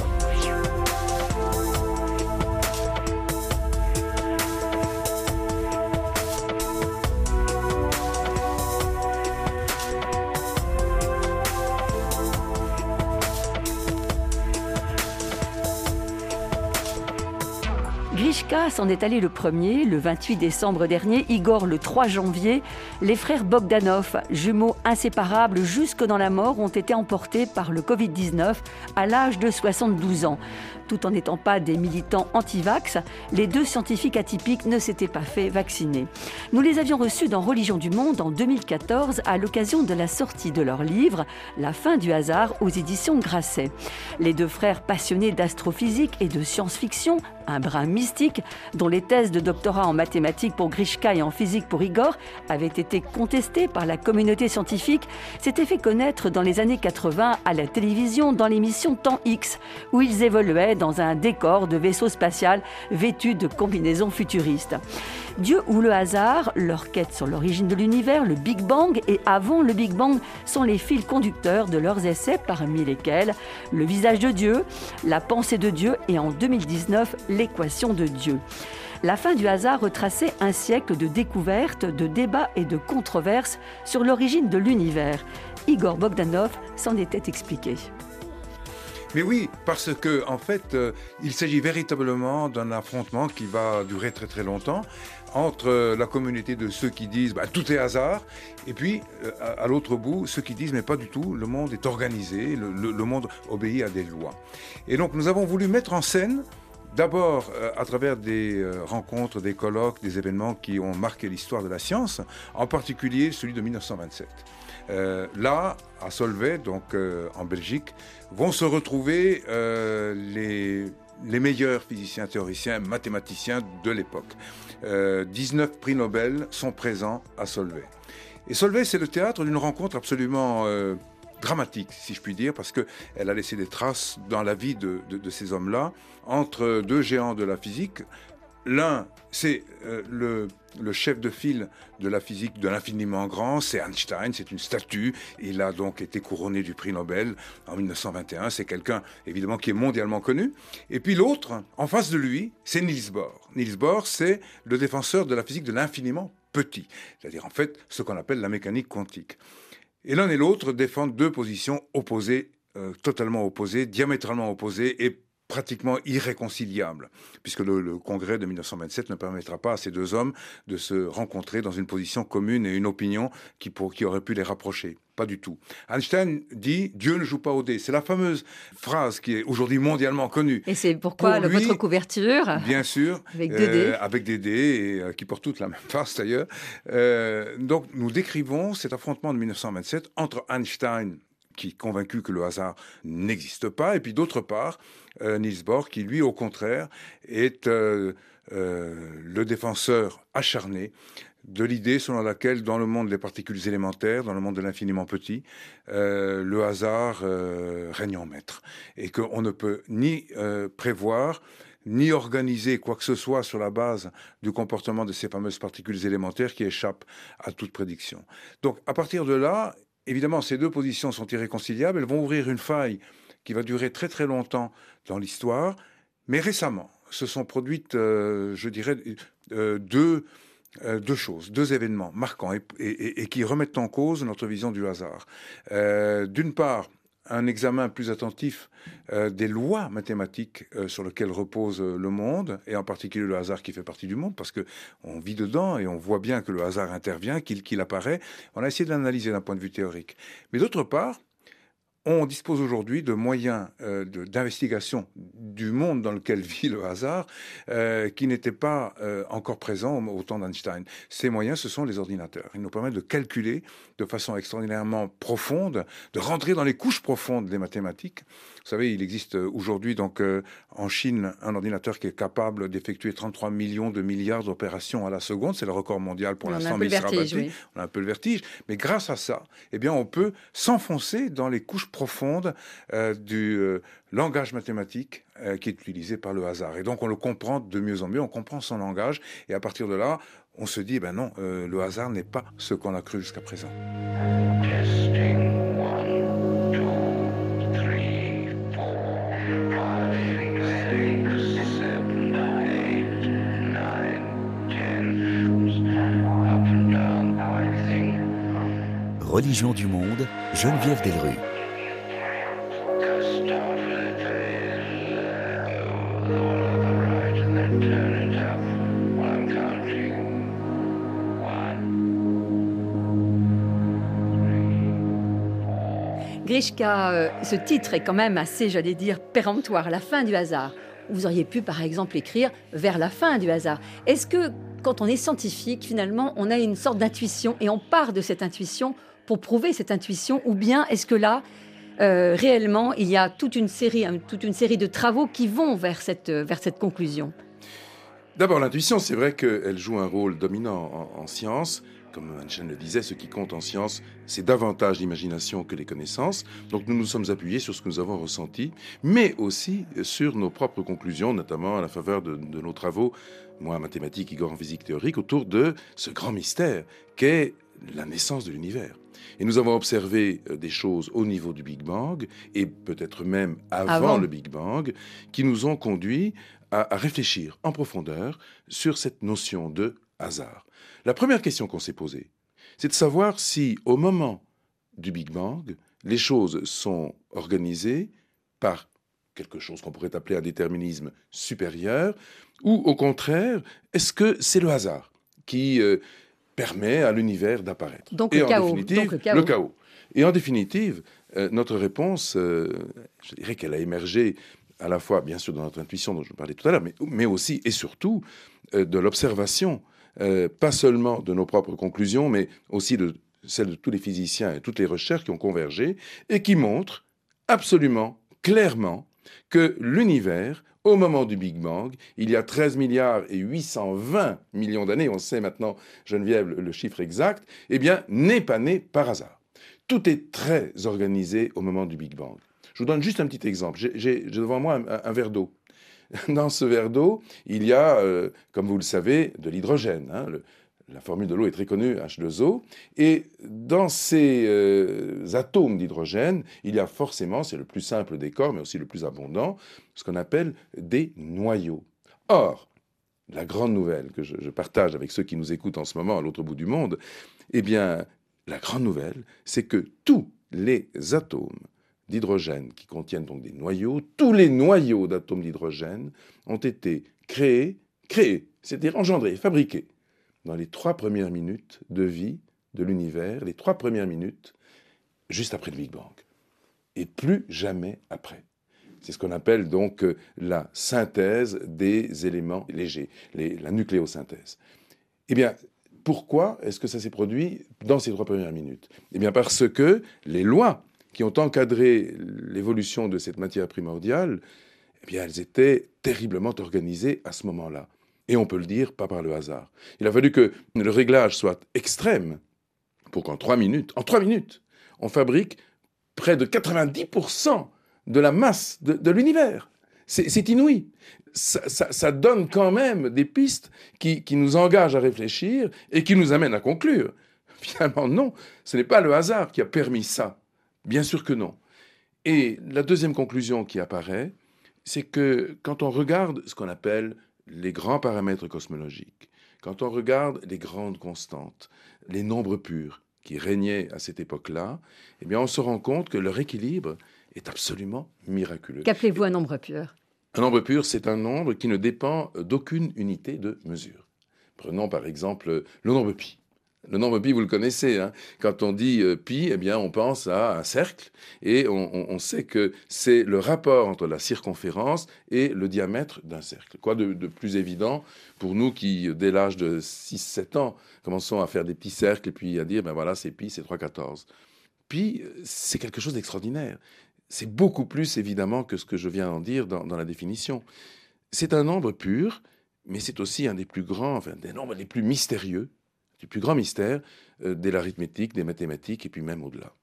B: Grishka s'en est allé le premier, le vingt-huit décembre dernier, Igor le trois janvier. Les frères Bogdanov, jumeaux inséparables jusque dans la mort, ont été emportés par le covid dix-neuf à l'âge de soixante-douze ans. Tout en n'étant pas des militants anti-vax, les deux scientifiques atypiques ne s'étaient pas fait vacciner. Nous les avions reçus dans Religion du Monde en deux mille quatorze à l'occasion de la sortie de leur livre « La fin du hasard » aux éditions Grasset. Les deux frères passionnés d'astrophysique et de science-fiction, un brin mystique, dont les thèses de doctorat en mathématiques pour Grishka et en physique pour Igor avaient été contestées par la communauté scientifique, s'étaient fait connaître dans les années quatre-vingts à la télévision dans l'émission Temps X, où ils évoluaient dans un décor de vaisseau spatial vêtu de combinaisons futuristes. Dieu ou le hasard, leur quête sur l'origine de l'univers, le Big Bang et avant le Big Bang sont les fils conducteurs de leurs essais, parmi lesquels le visage de Dieu, la pensée de Dieu et en deux mille dix-neuf, l'équation de Dieu. La fin du hasard retraçait un siècle de découvertes, de débats et de controverses sur l'origine de l'univers. Igor Bogdanov s'en était expliqué.
D: Mais oui, parce que en fait, euh, il s'agit véritablement d'un affrontement qui va durer très très longtemps entre euh, la communauté de ceux qui disent bah, tout est hasard, et puis euh, à, à l'autre bout, ceux qui disent mais pas du tout, le monde est organisé, le, le, le monde obéit à des lois. Et donc nous avons voulu mettre en scène d'abord, euh, à travers des euh, rencontres, des colloques, des événements qui ont marqué l'histoire de la science, en particulier celui de mille neuf cent vingt-sept. Euh, là, à Solvay, donc euh, en Belgique, vont se retrouver euh, les les meilleurs physiciens, théoriciens, mathématiciens de l'époque. Euh, dix-neuf prix Nobel sont présents à Solvay. Et Solvay, c'est le théâtre d'une rencontre absolument euh, dramatique, si je puis dire, parce qu'elle a laissé des traces dans la vie de, de, de ces hommes-là, entre deux géants de la physique. L'un, c'est euh, le, le chef de file de la physique de l'infiniment grand, c'est Einstein, c'est une statue. Il a donc été couronné du prix Nobel en mille neuf cent vingt et un. C'est quelqu'un, évidemment, qui est mondialement connu. Et puis l'autre, en face de lui, c'est Niels Bohr. Niels Bohr, c'est le défenseur de la physique de l'infiniment petit, c'est-à-dire en fait ce qu'on appelle la mécanique quantique. Et l'un et l'autre défendent deux positions opposées, euh, totalement opposées, diamétralement opposées et pratiquement irréconciliable, puisque le, le congrès de mille neuf cent vingt-sept ne permettra pas à ces deux hommes de se rencontrer dans une position commune et une opinion qui, pour, qui aurait pu les rapprocher. Pas du tout. Einstein dit « Dieu ne joue pas au dé ». C'est la fameuse phrase qui est aujourd'hui mondialement connue.
B: Et c'est pourquoi pour lui, votre couverture,
D: bien sûr,
B: avec deux dés,
D: euh, avec des dés, et, euh, qui portent toutes la même face d'ailleurs. Euh, donc nous décrivons cet affrontement de mille neuf cent vingt-sept entre Einstein, qui est convaincu que le hasard n'existe pas, et puis d'autre part, euh, Niels Bohr, qui lui, au contraire, est euh, euh, le défenseur acharné de l'idée selon laquelle, dans le monde des particules élémentaires, dans le monde de l'infiniment petit, euh, le hasard euh, règne en maître, et qu'on ne peut ni euh, prévoir, ni organiser quoi que ce soit sur la base du comportement de ces fameuses particules élémentaires qui échappent à toute prédiction. Donc, à partir de là, évidemment, ces deux positions sont irréconciliables. Elles vont ouvrir une faille qui va durer très très longtemps dans l'histoire. Mais récemment, se sont produites, euh, je dirais, euh, deux, euh, deux choses, deux événements marquants et, et, et qui remettent en cause notre vision du hasard. Euh, d'une part, un examen plus attentif euh, des lois mathématiques euh, sur lesquelles repose euh, le monde, et en particulier le hasard qui fait partie du monde, parce qu'on vit dedans et on voit bien que le hasard intervient, qu'il qu'il apparaît. On a essayé de l'analyser d'un point de vue théorique. Mais d'autre part, on dispose aujourd'hui de moyens euh, de, d'investigation du monde dans lequel vit le hasard euh, qui n'étaient pas euh, encore présents au, au temps d'Einstein. Ces moyens, ce sont les ordinateurs. Ils nous permettent de calculer de façon extraordinairement profonde, de rentrer dans les couches profondes des mathématiques. Vous savez, il existe aujourd'hui donc euh, en Chine un ordinateur qui est capable d'effectuer trente-trois millions de milliards d'opérations à la seconde. C'est le record mondial pour
B: on
D: l'instant,
B: mais
D: il sera battu.
B: Oui.
D: On a un peu le vertige. Mais grâce à ça, eh bien, on peut s'enfoncer dans les couches profonde euh, du euh, langage mathématique euh, qui est utilisé par le hasard. Et donc on le comprend de mieux en mieux, on comprend son langage, et à partir de là, on se dit, ben non, euh, le hasard n'est pas ce qu'on a cru jusqu'à présent. Testing, one, two, three, four, five, six, seven, eight, nine, ten, up and down, rising.
A: Religion du monde, Geneviève Delrues.
B: Grishka, euh, ce titre est quand même assez, j'allais dire, péremptoire, la fin du hasard. Vous auriez pu, par exemple, écrire vers la fin du hasard. Est-ce que, quand on est scientifique, finalement, on a une sorte d'intuition et on part de cette intuition pour prouver cette intuition, ou bien est-ce que là, euh, réellement, il y a toute une série, hein, toute une série de travaux qui vont vers cette, vers cette conclusion?
E: D'abord, l'intuition, c'est vrai qu'elle joue un rôle dominant en, en science. Comme Einstein le disait, ce qui compte en science, c'est davantage l'imagination que les connaissances. Donc nous nous sommes appuyés sur ce que nous avons ressenti, mais aussi sur nos propres conclusions, notamment à la faveur de, de nos travaux, moi en mathématiques, Igor en physique théorique, autour de ce grand mystère qu'est la naissance de l'univers. Et nous avons observé des choses au niveau du Big Bang, et peut-être même avant, avant. le Big Bang, qui nous ont conduits à, à réfléchir en profondeur sur cette notion de hasard. La première question qu'on s'est posée, c'est de savoir si, au moment du Big Bang, les choses sont organisées par quelque chose qu'on pourrait appeler un déterminisme supérieur, ou au contraire, est-ce que c'est le hasard qui euh, permet à l'univers d'apparaître?
B: Donc,
E: Et
B: le
E: en
B: chaos.
E: définitive,
B: Donc le chaos.
E: le chaos. Et en définitive, euh, notre réponse, euh, je dirais qu'elle a émergé à la fois, bien sûr, dans notre intuition dont je parlais tout à l'heure, mais, mais aussi et surtout euh, de l'observation, euh, pas seulement de nos propres conclusions, mais aussi de celles de tous les physiciens et toutes les recherches qui ont convergé et qui montrent absolument, clairement, que l'univers, au moment du Big Bang, il y a treize milliards et huit cent vingt millions d'années, on sait maintenant, Geneviève, le chiffre exact, eh bien, n'est pas né par hasard. Tout est très organisé au moment du Big Bang. Je vous donne juste un petit exemple. J'ai, j'ai devant moi un, un verre d'eau. Dans ce verre d'eau, il y a, euh, comme vous le savez, de l'hydrogène. Hein, le, La formule de l'eau est très connue, H deux O. Et dans ces euh, atomes d'hydrogène, il y a forcément, c'est le plus simple des corps, mais aussi le plus abondant, ce qu'on appelle des noyaux. Or, la grande nouvelle que je, je partage avec ceux qui nous écoutent en ce moment à l'autre bout du monde, eh bien, la grande nouvelle, c'est que tous les atomes d'hydrogène qui contiennent donc des noyaux, tous les noyaux d'atomes d'hydrogène ont été créés, créés, c'est-à-dire engendrés, fabriqués, dans les trois premières minutes de vie de l'univers, les trois premières minutes juste après le Big Bang. Et plus jamais après. C'est ce qu'on appelle donc la synthèse des éléments légers, les, la nucléosynthèse. Eh bien, pourquoi est-ce que ça s'est produit dans ces trois premières minutes? Eh bien, parce que les lois qui ont encadré l'évolution de cette matière primordiale, eh bien, elles étaient terriblement organisées à ce moment-là. Et on peut le dire, pas par le hasard. Il a fallu que le réglage soit extrême pour qu'en trois minutes, en trois minutes, on fabrique près de quatre-vingt-dix pour cent de la masse de, de l'univers. C'est, c'est inouï. Ça, ça, ça donne quand même des pistes qui, qui nous engagent à réfléchir et qui nous amènent à conclure. Finalement, non, ce n'est pas le hasard qui a permis ça. Bien sûr que non. Et la deuxième conclusion qui apparaît, c'est que quand on regarde ce qu'on appelle les grands paramètres cosmologiques, quand on regarde les grandes constantes, les nombres purs qui régnaient à cette époque-là, eh bien on se rend compte que leur équilibre est absolument miraculeux.
B: Qu'appelez-vous un nombre pur?
E: Un nombre pur, c'est un nombre qui ne dépend d'aucune unité de mesure. Prenons par exemple le nombre pi. Le nombre pi, vous le connaissez. Hein. Quand on dit euh, pi, eh bien, on pense à un cercle et on, on, on sait que c'est le rapport entre la circonférence et le diamètre d'un cercle. Quoi de, de plus évident pour nous qui, dès l'âge de six sept ans, commençons à faire des petits cercles et puis à dire, ben voilà, c'est pi, c'est trois virgule quatorze. Pi, c'est quelque chose d'extraordinaire. C'est beaucoup plus évidemment que ce que je viens d'en dire dans, dans la définition. C'est un nombre pur, mais c'est aussi un des plus grands, enfin, des nombres les plus mystérieux, du plus grand mystère euh, de l'arithmétique, des mathématiques et puis même au-delà.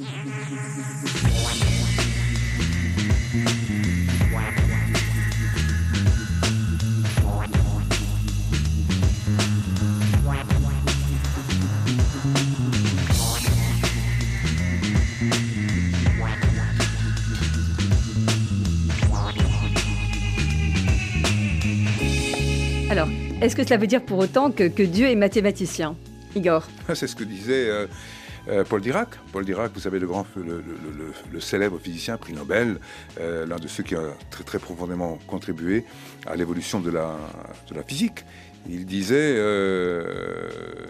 B: Alors, est-ce que cela veut dire pour autant que, que Dieu est mathématicien, Igor?
D: C'est ce que disait euh, euh, Paul Dirac. Paul Dirac, vous savez, le grand, le, le, le, le célèbre physicien, prix Nobel, euh, l'un de ceux qui a très, très profondément contribué à l'évolution de la, de la physique. Il disait, euh,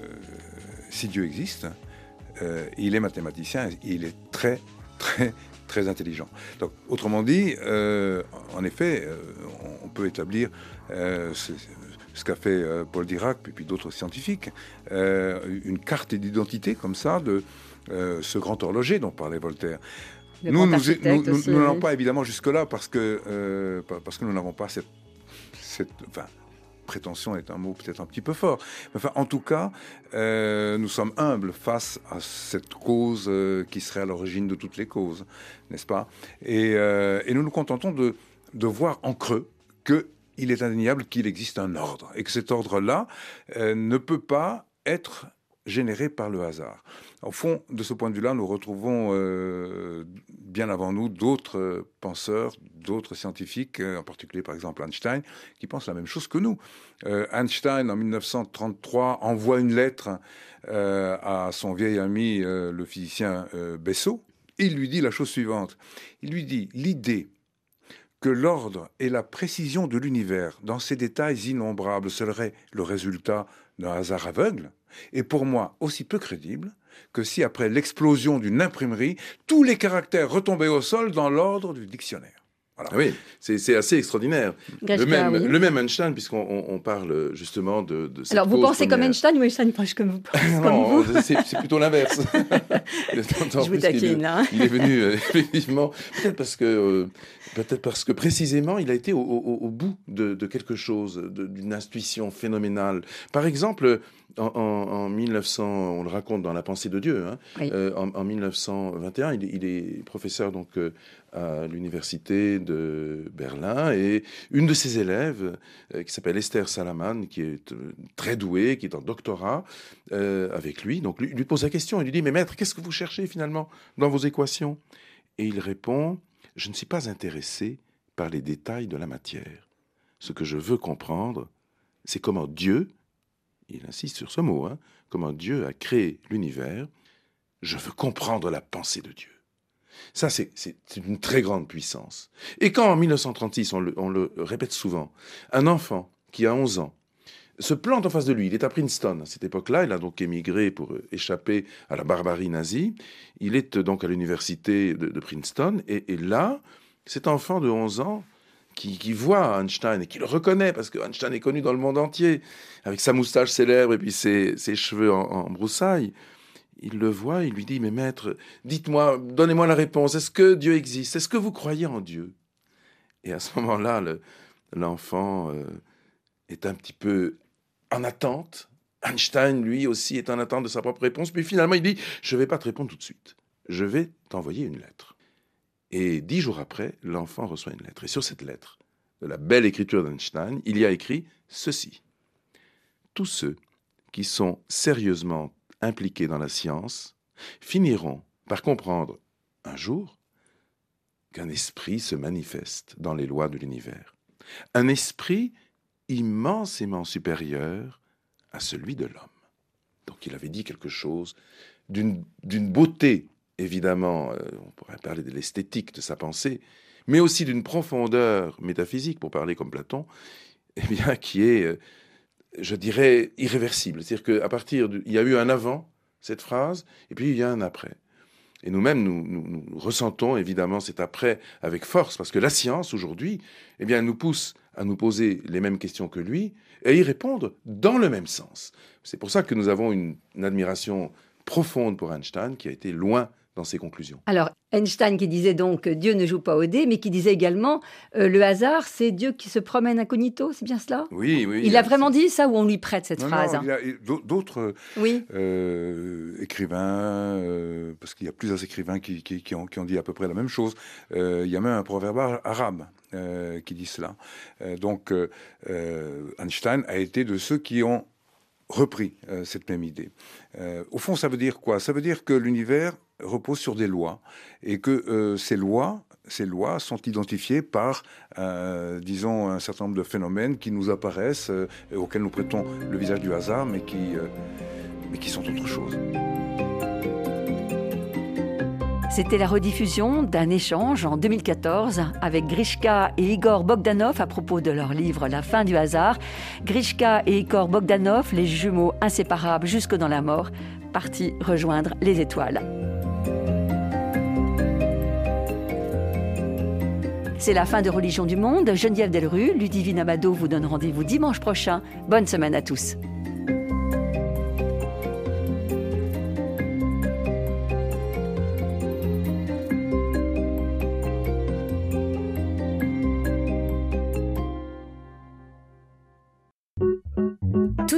D: si Dieu existe, euh, il est mathématicien et il est très, très, très intelligent. Donc, autrement dit, euh, en effet, euh, on, on peut établir euh, ce, ce qu'a fait euh, Paul Dirac, puis, puis d'autres scientifiques, euh, une carte d'identité comme ça de euh, ce grand horloger dont parlait Voltaire.
B: Le
D: nous, nous,
B: aussi,
D: nous, nous,
B: oui.
D: nous n'allons pas évidemment jusque-là parce que, euh, parce que nous n'avons pas cette, cette enfin, prétention est un mot peut-être un petit peu fort. Mais enfin, en tout cas, euh, nous sommes humbles face à cette cause euh, qui serait à l'origine de toutes les causes, n'est-ce pas? et, euh, et nous nous contentons de, de voir en creux que il est indéniable qu'il existe un ordre et que cet ordre-là euh, ne peut pas être généré par le hasard. Au fond, de ce point de vue-là, nous retrouvons euh, bien avant nous d'autres euh, penseurs, d'autres scientifiques, euh, en particulier par exemple Einstein, qui pensent la même chose que nous. Euh, Einstein, en mille neuf cent trente-trois, envoie une lettre euh, à son vieil ami, euh, le physicien euh, Bessot. Il lui dit la chose suivante. Il lui dit « L'idée que l'ordre et la précision de l'univers, dans ses détails innombrables, serait le résultat d'un hasard aveugle, est pour moi aussi peu crédible que si, après l'explosion d'une imprimerie, tous les caractères retombaient au sol dans l'ordre du dictionnaire. » Voilà.
E: Ah oui, c'est, c'est assez extraordinaire.
F: Grishka,
E: le, même,
F: oui.
E: le même Einstein, puisqu'on on, on parle justement de, de cette
F: Alors, vous
E: cause
F: pensez comme
E: première.
F: Einstein ou Einstein pense comme vous, comme
E: Non,
F: vous
E: c'est, c'est plutôt l'inverse. D'autant
F: Je vous
E: plus qu'il
F: taquine,
E: est-
F: là.
E: Il est venu, euh, effectivement, peut-être parce que, euh, peut-être parce que précisément, il a été au, au- au bout de, de quelque chose, de- d'une intuition phénoménale. Par exemple, en, en, en mille neuf cents, on le raconte dans La pensée de Dieu, hein,
F: Oui.
E: euh, en, en mille neuf cent vingt et un, il, est- il est professeur donc euh, à l'université de Berlin, et une de ses élèves, euh, qui s'appelle Esther Salaman, qui est euh, très douée, qui est en doctorat euh, avec lui, donc lui, lui pose la question, il lui dit « Mais maître, qu'est-ce que vous cherchez finalement dans vos équations ?» Et il répond « Je ne suis pas intéressé par les détails de la matière. Ce que je veux comprendre, c'est comment Dieu, il insiste sur ce mot, hein, comment Dieu a créé l'univers. Je veux comprendre la pensée de Dieu. » Ça, c'est, c'est une très grande puissance. Et quand, en mille neuf cent trente-six, on le, on le répète souvent, un enfant qui a onze ans se plante en face de lui, il est à Princeton à cette époque-là, il a donc émigré pour échapper à la barbarie nazie, il est donc à l'université de, de Princeton, et, et là, cet enfant de onze ans, qui, qui voit Einstein et qui le reconnaît, parce que Einstein est connu dans le monde entier, avec sa moustache célèbre et puis ses, ses cheveux en, en broussailles, il le voit, il lui dit « Mais maître, dites-moi, donnez-moi la réponse, est-ce que Dieu existe? Est-ce que vous croyez en Dieu ?» Et à ce moment-là, le, l'enfant euh, est un petit peu en attente. Einstein, lui aussi, est en attente de sa propre réponse. Puis finalement, il dit « Je ne vais pas te répondre tout de suite. Je vais t'envoyer une lettre. » Et dix jours après, l'enfant reçoit une lettre. Et sur cette lettre, de la belle écriture d'Einstein, il y a écrit ceci. « Tous ceux qui sont sérieusement impliqués dans la science finiront par comprendre un jour qu'un esprit se manifeste dans les lois de l'univers. Un esprit immensément supérieur à celui de l'homme. » Donc il avait dit quelque chose d'une, d'une beauté, évidemment, euh, on pourrait parler de l'esthétique de sa pensée, mais aussi d'une profondeur métaphysique, pour parler comme Platon, eh bien, qui est, euh, je dirais, irréversible. C'est-à-dire qu'à partir du... Il y a eu un avant, cette phrase, et puis il y a un après. Et nous-mêmes, nous, nous, nous ressentons évidemment cet après avec force, parce que la science, aujourd'hui, eh bien, nous pousse à nous poser les mêmes questions que lui, et à y répondre dans le même sens. C'est pour ça que nous avons une, une admiration profonde pour Einstein, qui a été loin dans ses conclusions.
F: Alors, Einstein qui disait donc que Dieu ne joue pas au dé, mais qui disait également euh, le hasard, c'est Dieu qui se promène incognito, c'est bien cela?
E: Oui, oui.
F: Il a vraiment dit ça ou on lui prête cette
D: Non,
F: phrase?
D: non, il y a d'autres
F: Oui.
D: euh, écrivains, euh, parce qu'il y a plusieurs écrivains qui, qui, qui, ont, qui ont dit à peu près la même chose. Euh, il y a même un proverbe arabe euh, qui dit cela. Euh, donc, euh, Einstein a été de ceux qui ont repris euh, cette même idée. Euh, au fond, ça veut dire quoi? Ça veut dire que l'univers repose sur des lois et que euh, ces lois, ces lois sont identifiées par, euh, disons, un certain nombre de phénomènes qui nous apparaissent, euh, et auxquels nous prêtons le visage du hasard, mais qui, euh, mais qui sont autre chose.
B: C'était la rediffusion d'un échange en deux mille quatorze avec Grishka et Igor Bogdanov à propos de leur livre « La fin du hasard ». Grishka et Igor Bogdanov, les jumeaux inséparables jusque dans la mort, partis rejoindre les étoiles. C'est la fin de Religion du Monde. Geneviève Delrue, Ludivine Amado vous donne rendez-vous dimanche prochain. Bonne semaine à tous.